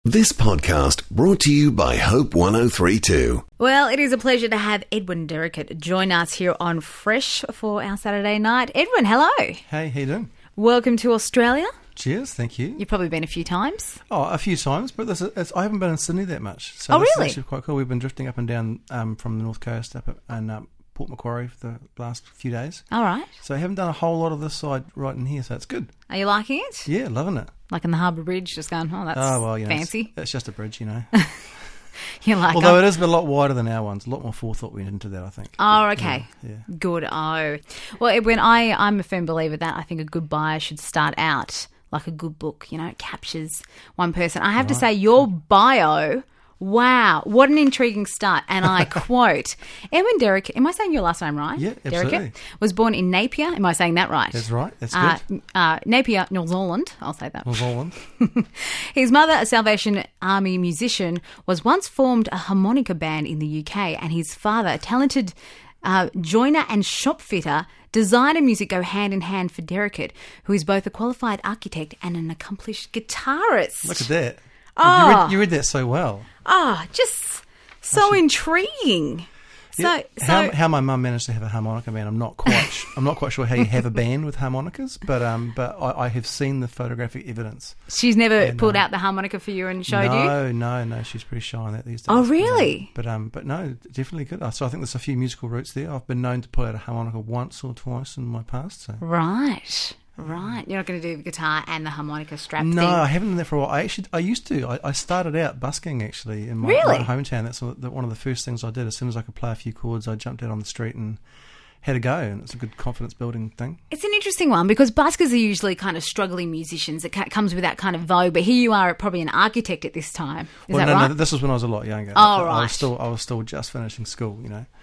This podcast brought to you by Hope 103.2. Well, it is a pleasure to have Edwin Derrickett join us here on Fresh for our Saturday night. Edwin, hello. Hey, how you doing? Welcome to Australia. Cheers, thank you. You've probably been a few times. Oh, a few times, but I haven't been in Sydney that much. So this really? is actually quite cool. We've been drifting up and down from the North Coast up and Port Macquarie for the last few days. All right. So I haven't done a whole lot of this side right in here, so it's good. Are you liking it? Yeah, loving it. Like in the Harbour Bridge, just going, oh, that's fancy. It's just a bridge, you know. You're like, although it is a lot wider than our ones. A lot more forethought went into that, I think. Oh, okay. Yeah. Good. Oh. Well, Edwin, I'm a firm believer that I think a good bio should start out like a good book. You know, it captures one person. I have to say, your bio... Wow, what an intriguing start. And I quote, Edwin Derrickett, am I saying your last name right? Yeah, absolutely. Derrickett was born in Napier. Am I saying that right? That's right. That's good. Napier, New Zealand. I'll say that. New Zealand. His mother, a Salvation Army musician, was once formed a harmonica band in the UK, and his father, a talented joiner and shop fitter, design and music go hand in hand for Derrickett, who is both a qualified architect and an accomplished guitarist. Look at that. Oh. You read that so well. Just so intriguing. Yeah. So how my mum managed to have a harmonica band, I'm not quite sure how you have a band with harmonicas, but I have seen the photographic evidence. She's never pulled out the harmonica for you and showed you? No, she's pretty shy on that these days. Oh, really? But no, definitely good. So I think there's a few musical roots there. I've been known to pull out a harmonica once or twice in my past. So. Right. You're not going to do the guitar and the harmonica strap thing? No, I haven't done that for a while. I used to. I started out busking, actually, in my hometown. That's one of the first things I did. As soon as I could play a few chords, I jumped out on the street and had a go, and it's a good confidence-building thing. It's an interesting one, because buskers are usually kind of struggling musicians. It comes with that kind of vogue, but here you are, probably an architect at this time. Is that right? No, this was when I was a lot younger. Oh, right. I was still just finishing school, you know.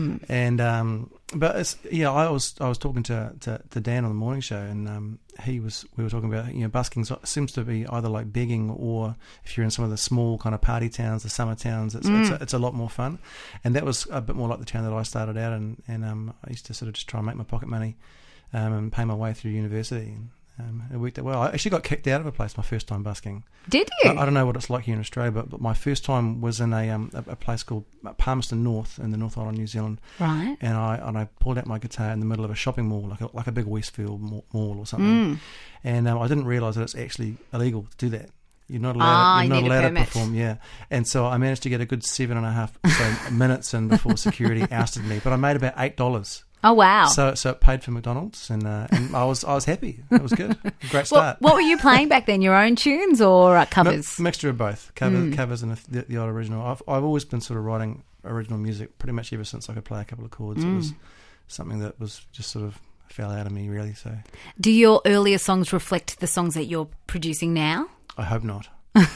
And but it's, I was talking to Dan on the morning show, and we were talking about, busking seems to be either like begging, or if you're in some of the small kind of party towns, the summer towns, it's a lot more fun. And that was a bit more like the town that I started out in, and I used to sort of just try and make my pocket money and pay my way through university. It worked out well. I actually got kicked out of a place my first time busking. Did you? I don't know what it's like here in Australia, but my first time was in a place called Palmerston North in the North Island, New Zealand. Right. And I pulled out my guitar in the middle of a shopping mall, like a big Westfield mall or something. And I didn't realise that it's actually illegal to do that. You're not allowed. You're not allowed to perform. Yeah. And so I managed to get a good 7.5 minutes in before security ousted me. But I made about $8. Oh, wow. So it paid for McDonald's, and I was happy. It was good. Great start. What were you playing back then? Your own tunes or covers? Mixture of both. Covers and the old original. I've always been sort of writing original music pretty much ever since I could play a couple of chords. It was something that was just sort of fell out of me, really. So, do your earlier songs reflect the songs that you're producing now? I hope not.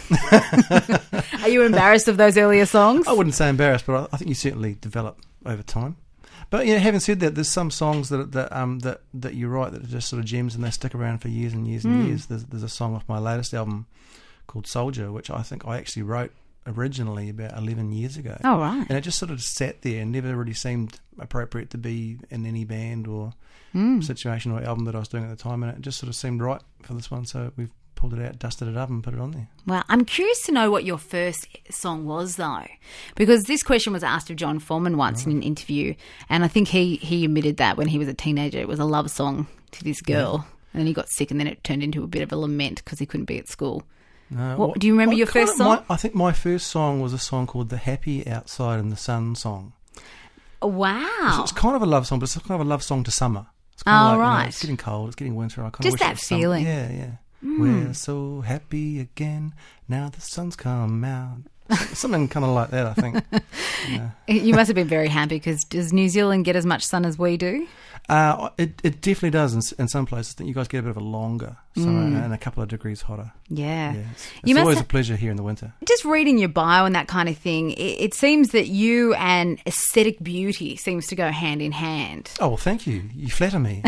Are you embarrassed of those earlier songs? I wouldn't say embarrassed, but I think you certainly develop over time. But having said that, there's some songs that you write that are just sort of gems, and they stick around for years and years and years. There's a song off my latest album called Soldier, which I think I actually wrote originally about 11 years ago. Oh, right. And it just sort of sat there and never really seemed appropriate to be in any band or situation or album that I was doing at the time, and it just sort of seemed right for this one, so we've pulled it out, dusted it up, and put it on there. Well, I'm curious to know what your first song was, though, because this question was asked of John Foreman once in an interview, and I think he admitted that when he was a teenager, it was a love song to this girl, and then he got sick, and then it turned into a bit of a lament because he couldn't be at school. Do you remember your first song? I think my first song was a song called The Happy Outside in the Sun song. Wow. It's kind of a love song, but it's kind of a love song to summer. It's kind of like, right. It's getting cold, it's getting winter. I kind just of wish that feeling. Yeah. We're so happy again, now the sun's come out. Something kind of like that, I think. You must have been very happy, because does New Zealand get as much sun as we do? It definitely does in some places. I think you guys get a bit of a longer summer and a couple of degrees hotter. Yeah. It's always a pleasure here in the winter. Just reading your bio and that kind of thing, it seems that you and aesthetic beauty seems to go hand in hand. Oh, well, thank you. You flatter me.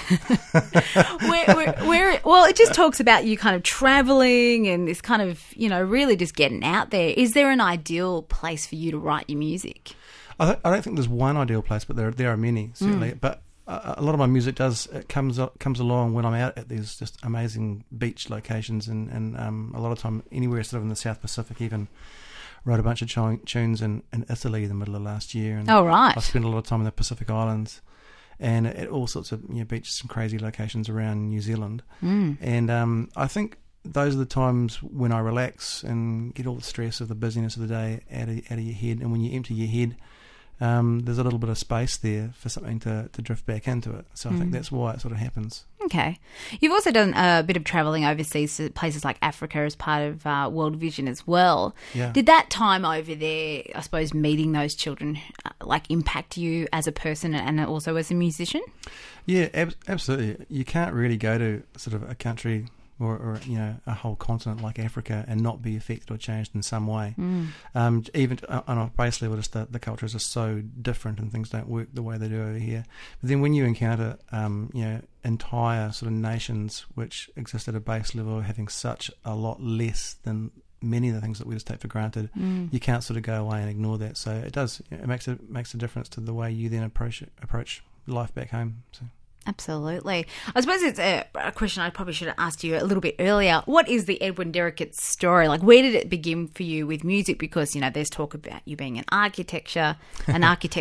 Well, it just talks about you kind of travelling and this kind of, really just getting out there. Is there an ideal place for you to write your music? I don't think there's one ideal place, but there are many, certainly. But a lot of my music comes along when I'm out at these just amazing beach locations, and a lot of time anywhere sort of in the South Pacific. Even wrote a bunch of tunes in Italy in the middle of last year. And oh, right. I spent a lot of time in the Pacific Islands and at all sorts of beaches and crazy locations around New Zealand. And I think those are the times when I relax and get all the stress of the busyness of the day out of your head. And when you empty your head, there's a little bit of space there for something to drift back into it. So I think that's why it sort of happens. Okay. You've also done a bit of travelling overseas to places like Africa as part of World Vision as well. Yeah. Did that time over there, I suppose, meeting those children, impact you as a person and also as a musician? Yeah, absolutely. You can't really go to sort of a country or a whole continent like Africa and not be affected or changed in some way. Even on a base level, just the cultures are so different and things don't work the way they do over here. But then when you encounter entire sort of nations which exist at a base level having such a lot less than many of the things that we just take for granted, you can't sort of go away and ignore that. So it makes a difference to the way you then approach life back home. So. Absolutely. I suppose it's a question I probably should have asked you a little bit earlier. What is the Edwin Derrickett story? Where did it begin for you with music? Because, there's talk about you being an architect, and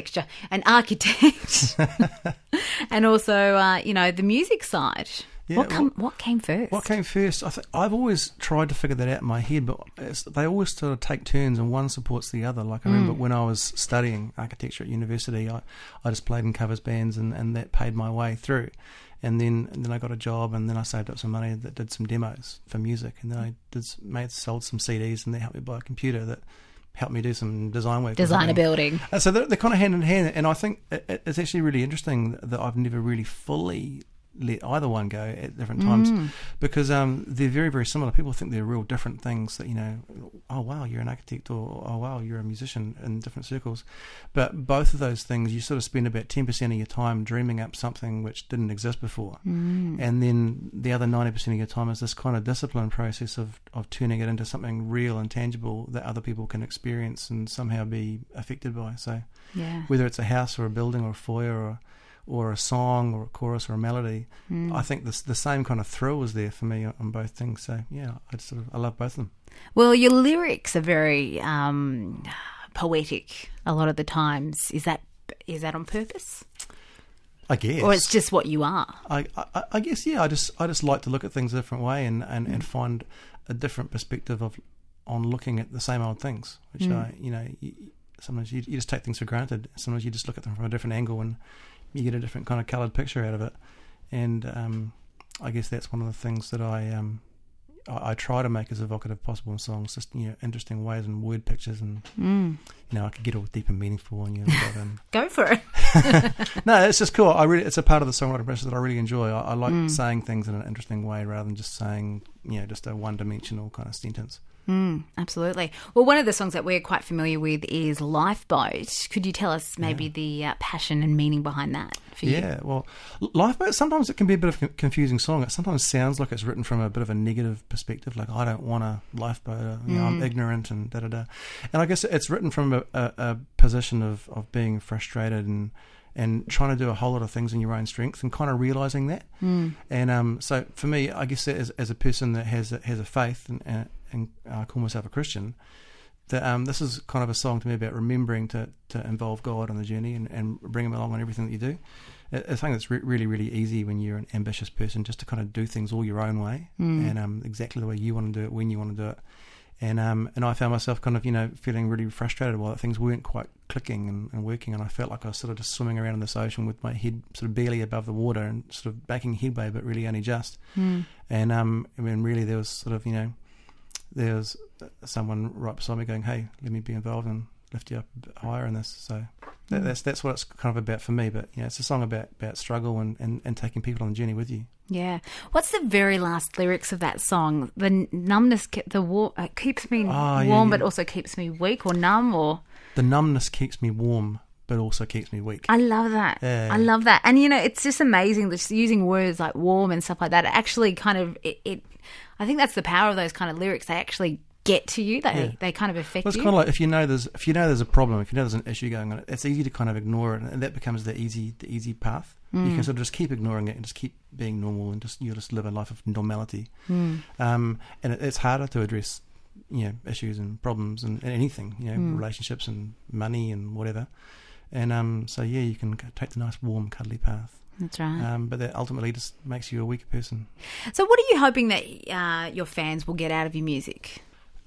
also, the music side. Yeah, what came first? What came first? I've always tried to figure that out in my head, but they always sort of take turns and one supports the other. I remember when I was studying architecture at university, I just played in covers bands and that paid my way through. And then I got a job, and then I saved up some money that did some demos for music, and then I sold some CDs, and they helped me buy a computer that helped me do some design work. Designer building. So they're kind of hand in hand, and I think it's actually really interesting that I've never really fully let either one go at different times because they're very, very similar. People think they're real different things that, oh wow, you're an architect, or oh wow, you're a musician, in different circles. But both of those things, you sort of spend about 10% of your time dreaming up something which didn't exist before. And then the other 90% of your time is this kind of discipline process of turning it into something real and tangible that other people can experience and somehow be affected by. So whether it's a house or a building or a foyer or a song or a chorus or a melody, I think the same kind of thrill was there for me on both things. So I love both of them. Well, your lyrics are very poetic a lot of the times. Is that on purpose? I guess. Or it's just what you are. I guess, yeah. I just like to look at things a different way and find a different perspective on looking at the same old things, which sometimes you just take things for granted. Sometimes you just look at them from a different angle and you get a different kind of coloured picture out of it. And I guess that's one of the things that I try to make as evocative possible in songs, just interesting ways and word pictures, and I could get all deep and meaningful and go for it. No, it's just cool. It's a part of the songwriting process that I really enjoy. I like saying things in an interesting way rather than just saying just a one-dimensional kind of sentence. Absolutely. Well, one of the songs that we're quite familiar with is Lifeboat. Could you tell us maybe the passion and meaning behind that for you? Yeah, well, Lifeboat, sometimes it can be a bit of a confusing song. It sometimes sounds like it's written from a bit of a negative perspective, like I don't want a lifeboat, or, I'm ignorant and da-da-da. And I guess it's written from a position of being frustrated and trying to do a whole lot of things in your own strength and kind of realising that. And so for me, I guess as a person that has a faith and I call myself a Christian, that this is kind of a song to me about remembering to involve God on the journey and bring him along on everything that you do. I think it's really, really easy when you're an ambitious person just to kind of do things all your own way and exactly the way you want to do it, when you want to do it. And I found myself kind of, feeling really frustrated while things weren't quite clicking and working, and I felt like I was sort of just swimming around in this ocean with my head sort of barely above the water and sort of making headway, but really only just. And really there was sort of, there was someone right beside me going, hey, let me be involved and lift you up a bit higher in this. So that's what it's kind of about for me. But it's a song about struggle and taking people on the journey with you. Yeah. What's the very last lyrics of that song? The numbness, keeps me warm, but also keeps me weak, or numb, or the numbness keeps me warm, but also keeps me weak. I love that. Yeah. I love that. And it's just amazing just using words like warm and stuff like that. It actually kind of it I think that's the power of those kind of lyrics. They actually get to you. They kind of affect Well, it's you. kind of like if you know there's a problem, if you know there's an issue going on, it's easy to kind of ignore it, and that becomes the easy path. You can sort of just keep ignoring it and just keep being normal, and you'll just live a life of normality. And it's harder to address, issues and problems and anything, relationships and money and whatever. And so you can take the nice warm cuddly path. That's right. But that ultimately just makes you a weaker person. So what are you hoping that your fans will get out of your music?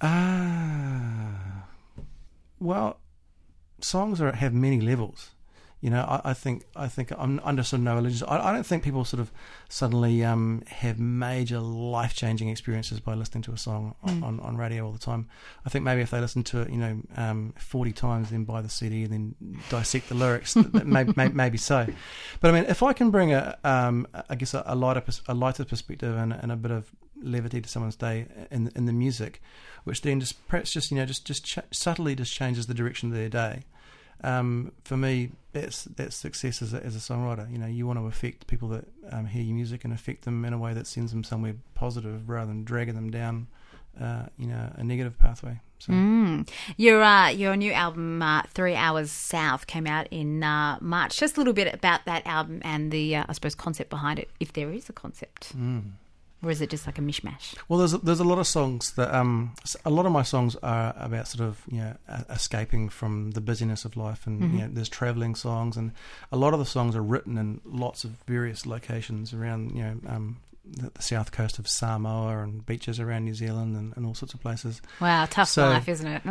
Well, songs have many levels. I think I'm under sort of no illusions. I don't think people sort of suddenly have major life-changing experiences by listening to a song on radio all the time. I think maybe if they listen to it, 40 times, then buy the CD and then dissect the lyrics, maybe so. But I mean, if I can bring a lighter perspective and a bit of levity to someone's day in the music, which then subtly changes the direction of their day. For me, that's success as a songwriter. You want to affect people that hear your music and affect them in a way that sends them somewhere positive rather than dragging them down, a negative pathway. So. Your new album, 3 Hours South, came out in March. Just a little bit about that album and the, I suppose, concept behind it, if there is a concept. Or is it just like a mishmash? Well, there's a lot of songs that a lot of my songs are about sort of escaping from the busyness of life, and there's travelling songs, and a lot of the songs are written in lots of various locations around the south coast of Samoa and beaches around New Zealand and all sorts of places. Wow, tough life, isn't it?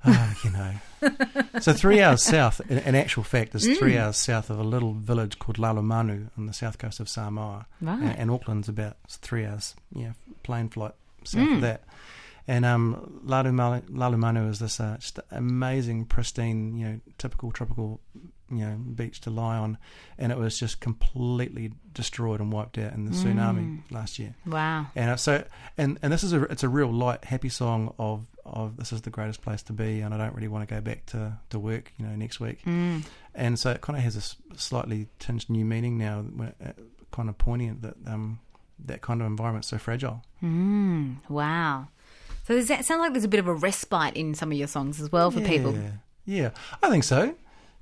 So 3 hours south, in actual fact, is 3 hours south of a little village called Lalumanu on the south coast of Samoa. Right. And Auckland's about 3 hours, plane flight south of that. And Lalumanu is this just amazing, pristine, typical tropical, beach to lie on, and it was just completely destroyed and wiped out in the tsunami last year. Wow! And and this is it's a real light, happy song of this is the greatest place to be, and I don't really want to go back to work, next week. And so it kind of has a slightly tinged new meaning now, kind of poignant that that kind of environment's so fragile. Wow! So does that sound like there's a bit of a respite in some of your songs as well for people? Yeah, I think so.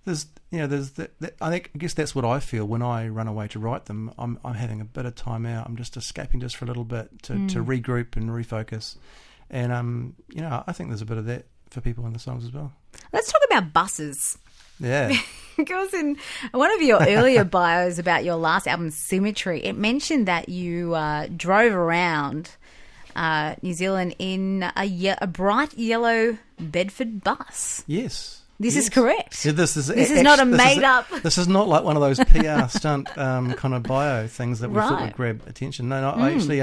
I guess that's what I feel when I run away to write them. I'm having a bit of time out. I'm just escaping just for a little bit to regroup and refocus. And I think there's a bit of that for people in the songs as well. Let's talk about buses. Yeah. Because in one of your earlier bios about your last album, Symmetry, it mentioned that you drove around New Zealand in a bright yellow Bedford bus. Yes. This is correct. Yeah, this is not a made-up... This is not like one of those PR stunt kind of bio things that we thought would grab attention. No, I actually...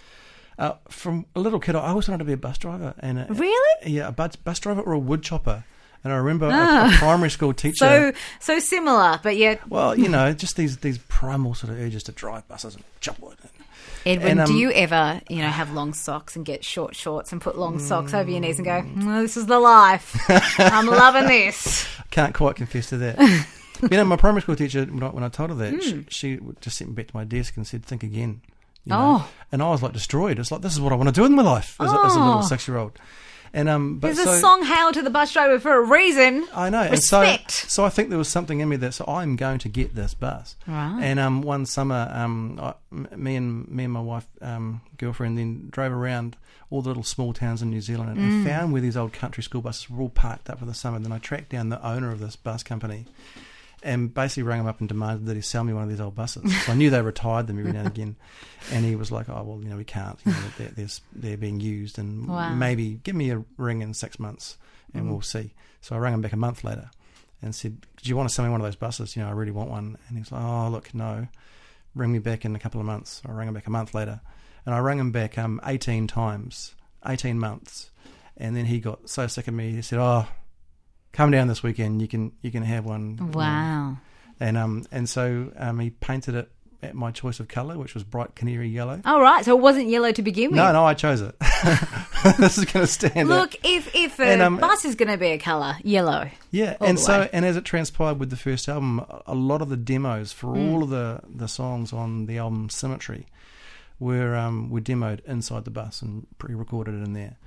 from a little kid, I always wanted to be a bus driver. Really? Yeah, a bus driver or a wood chopper. And I remember a primary school teacher... So similar, but yeah... Well, just these primal sort of urges to drive buses and chop wood. Edwin, do you ever, have long socks and get short shorts and put long socks over your knees and go, this is the life. I'm loving this. Can't quite confess to that. My primary school teacher, when I told her that, she just sent me back to my desk and said, think again. And I was like destroyed. It's like, this is what I want to do in my life as a little 6-year-old. And there's a song "Hail to the Bus Driver" for a reason. I know. Respect. And so I think there was something in me that I'm going to get this bus. Right. And one summer, me and my wife, girlfriend, then drove around all the little small towns in New Zealand and found where these old country school buses were all parked up for the summer. And then I tracked down the owner of this bus company and basically rang him up and demanded that he sell me one of these old buses. So I knew they retired them every now and again. And he was like, oh, well, we can't. They're being used. And maybe give me a ring in 6 months and we'll see. So I rang him back a month later and said, do you want to sell me one of those buses? I really want one. And he was like, oh, look, no. Ring me back in a couple of months. I rang him back a month later. And I rang him back 18 times, 18 months. And then he got so sick of me, he said, oh, come down this weekend. You can have one. Wow. And so he painted it at my choice of colour, which was bright canary yellow. Oh, right. So it wasn't yellow to begin with. No, I chose it. This is going to stand. Look, if a bus is going to be a colour, yellow. Yeah, and as it transpired with the first album, a lot of the demos for all of the songs on the album Symmetry were demoed inside the bus and pre-recorded in there.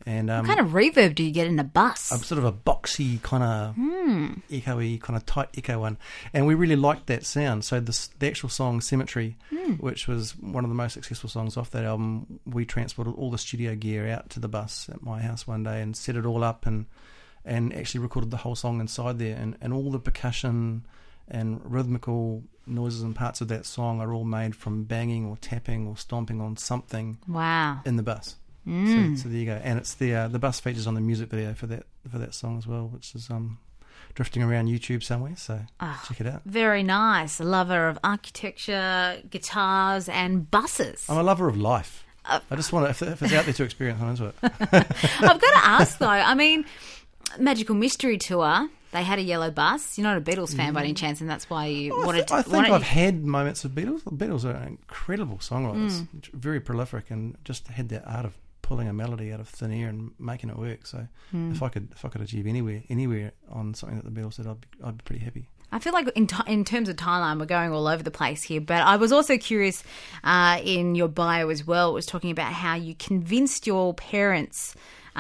And What kind of reverb do you get in a bus? a sort of a boxy kind of echoey, kind of tight echo one, and we really liked that sound. So the actual song "Cemetery," which was one of the most successful songs off that album, we transported all the studio gear out to the bus at my house one day and set it all up and actually recorded the whole song inside there, and all the percussion and rhythmical noises and parts of that song are all made from banging or tapping or stomping on something Wow. in the bus. So there you go, and it's the bus features on the music video for that song as well, which is drifting around YouTube somewhere. So check it out. Very nice. A lover of architecture, guitars, and buses. I'm a lover of life. I just want to, if it's out there to experience, I'm into it. I've got to ask though. I mean, Magical Mystery Tour. They had a yellow bus. You're not a Beatles fan by any chance, and that's why you wanted to. I think I've had moments of Beatles. The Beatles are incredible songwriters, very prolific, and just had that art of pulling a melody out of thin air and making it work. So if I could achieve anywhere on something that the Beatles did, I'd be pretty happy. I feel like in terms of Thailand, we're going all over the place here. But I was also curious in your bio as well. It was talking about how you convinced your parents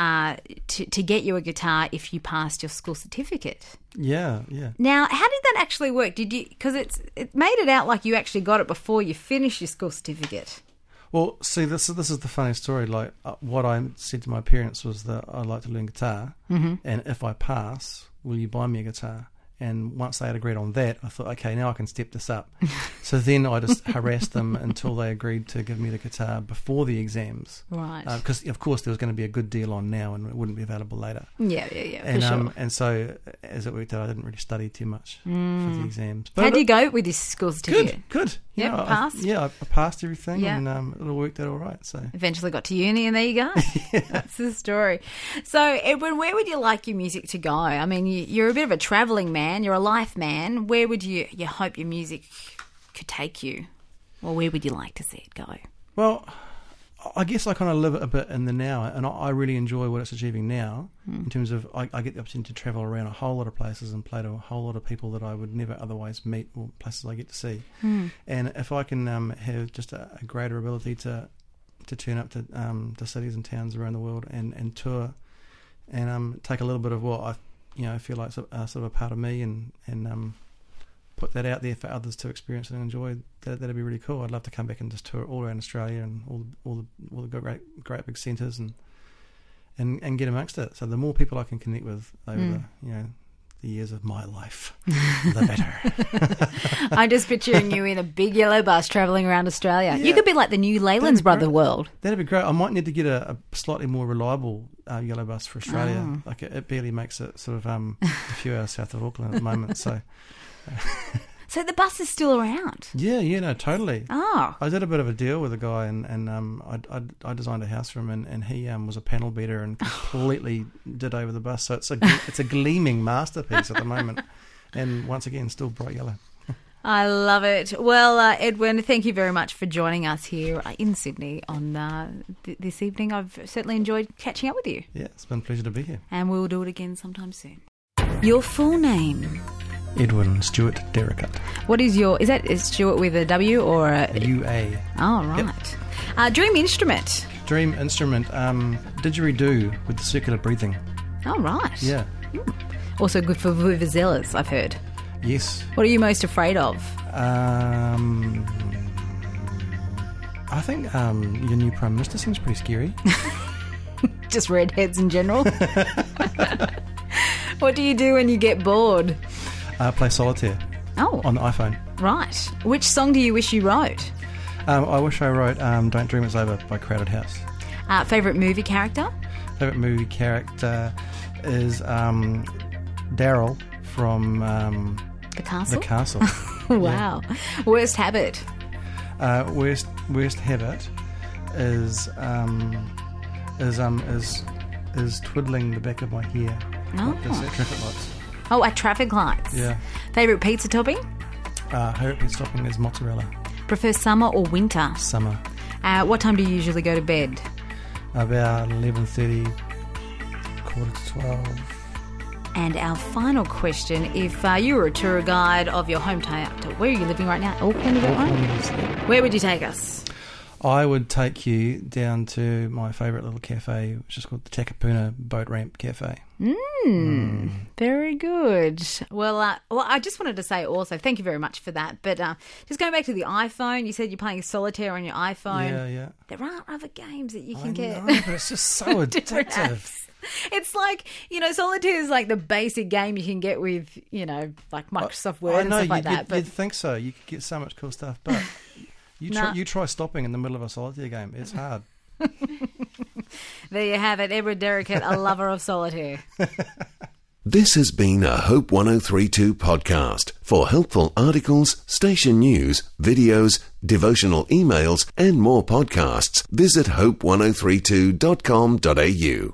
to get you a guitar if you passed your school certificate. Yeah. Now, how did that actually work? Did you? Because it made it out like you actually got it before you finished your school certificate. Well, see, this is the funny story. Like, what I said to my parents was that I'd like to learn guitar, and if I pass, will you buy me a guitar? And once they had agreed on that, I thought, okay, now I can step this up. So then I just harassed them until they agreed to give me the guitar before the exams. Right. Because, of course, there was going to be a good deal on now and it wouldn't be available later. Yeah, And, for sure. And so, as it worked out, I didn't really study too much for the exams. How'd you go with this school certificate? Good. You Yep, know, passed? I passed everything, Yeah. and it all worked out all right. So Eventually got to uni, and there you go. That's the story. So, Edwin, where would you like your music to go? I mean, you're a bit of a travelling man. You're a life man. Where would you hope your music could take you? Or where would you like to see it go? Well, I guess I kind of live a bit in the now, and I really enjoy what it's achieving now in terms of I get the opportunity to travel around a whole lot of places and play to a whole lot of people that I would never otherwise meet, or places I get to see. And if I can have just a greater ability to turn up to cities and towns around the world and tour and take a little bit of what I feel like sort of a part of me and put that out there for others to experience and enjoy, that'd be really cool. I'd love to come back and just tour all around Australia and all the great big centres and get amongst it. So the more people I can connect with over the years of my life, the better. I'm just picturing you in a big yellow bus travelling around Australia. Yeah. You could be like the new Leyland's Brother world. That'd be great. I might need to get a slightly more reliable yellow bus for Australia. Oh. Like it barely makes it sort of a few hours south of Auckland at the moment. So. So the bus is still around? Yeah, no, totally. Oh. I did a bit of a deal with a guy, and I designed a house for him, and he was a panel beater and completely did over the bus. So it's a gleaming masterpiece at the moment, and once again, still bright yellow. I love it. Well, Edwin, thank you very much for joining us here in Sydney on this evening. I've certainly enjoyed catching up with you. Yeah, it's been a pleasure to be here. And we'll do it again sometime soon. Your full name? Edwin Stewart Derricut. What is is Stewart with a W or a UA? Oh, right. Yep. Dream instrument? Dream instrument, didgeridoo with the circular breathing. Oh, right. Yeah. Also good for vuvuzelas, I've heard. Yes. What are you most afraid of? I think your new Prime Minister seems pretty scary. Just redheads in general? What do you do when you get bored? Play solitaire. Oh. On the iPhone. Right. Which song do you wish you wrote? I wish I wrote Don't Dream It's Over by Crowded House. Favourite movie character? Favourite movie character is Daryl from The Castle? The Castle. Wow. Yeah. Worst habit? Worst habit is twiddling the back of my hair. Oh. It's at traffic lights. Oh, at traffic lights. Yeah. Favourite pizza topping? Favourite pizza topping is mozzarella. Prefer summer or winter? Summer. What time do you usually go to bed? About 11:30, 11:45. And our final question, if you were a tour guide of your hometown, where are you living right now? Auckland, is that right? Where would you take us? I would take you down to my favourite little cafe, which is called the Takapuna Boat Ramp Cafe. Very good. Well, I just wanted to say also, thank you very much for that. But just going back to the iPhone, you said you're playing solitaire on your iPhone. Yeah. There aren't other games that you can get. Know, but it's just so Different addictive. apps. It's like, solitaire is like the basic game you can get with, like Microsoft Word and stuff like that. But you'd think so. You could get so much cool stuff, but you try stopping in the middle of a solitaire game. It's hard. There you have it. Edward Derrickett, a lover of solitaire. This has been a Hope 1032 podcast. For helpful articles, station news, videos, devotional emails, and more podcasts, visit hope1032.com.au.